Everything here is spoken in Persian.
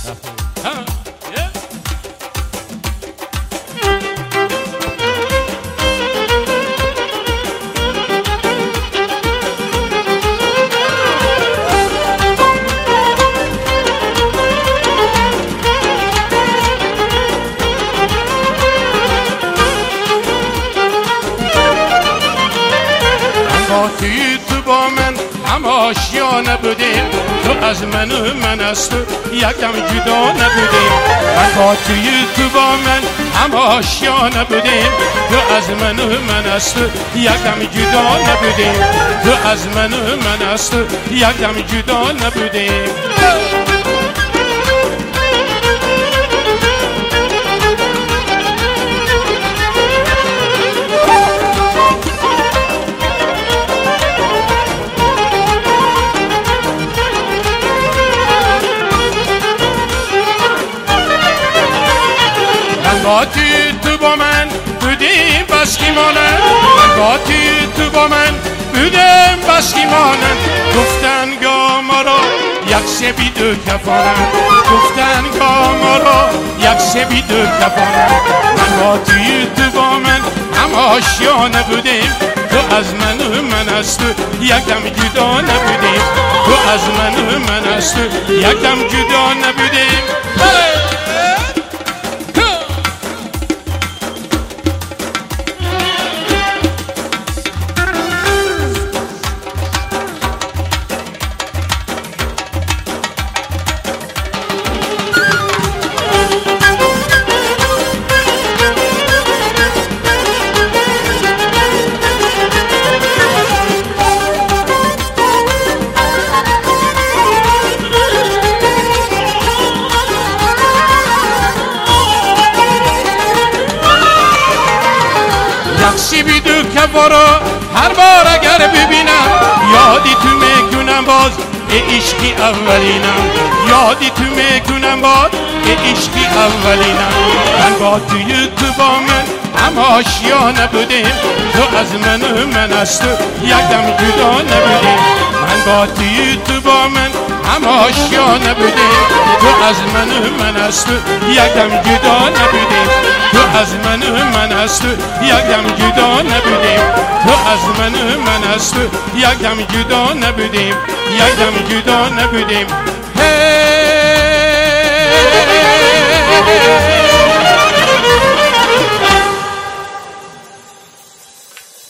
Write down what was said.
توی تو با من هم آشیانه بودیم، تو از من از تو یکم جدا نبودیم. من با توی تو با من هم آشیانه بودیم، تو از من از تو یکم جدا نبودیم. تو از من از تو یکم جدا نبودیم. با توی تو با من بودیم بس کی مانند، من با توی تو با من بودیم بس کی مانند. گفتن گاه ما را یک سبی دو کفانند، گفتن گاه ما را یک سبی دو کفانند. من با توی تو با من هم آشیانه بودیم، تو از من از تو یکم جدا نبودیم. تو از من از تو یکم جدا نبودیم. سیبی دو کفارا هر بار اگر ببینم، یادی تو میکنم باز عشقی اولینم. یادی تو میکنم باز عشقی اولینم. من با توی تو با من هم آشیانه بودیم، تو از من از تو یکم جدا نبودیم. من با توی تو با من هم آشیانه بودیم، تو از من از تو یکم جدا نبودیم. تو از من از تو یکم جدا نبودیم. تو از من از تو یکم جدا نبودیم. یکم جدا نبودیم.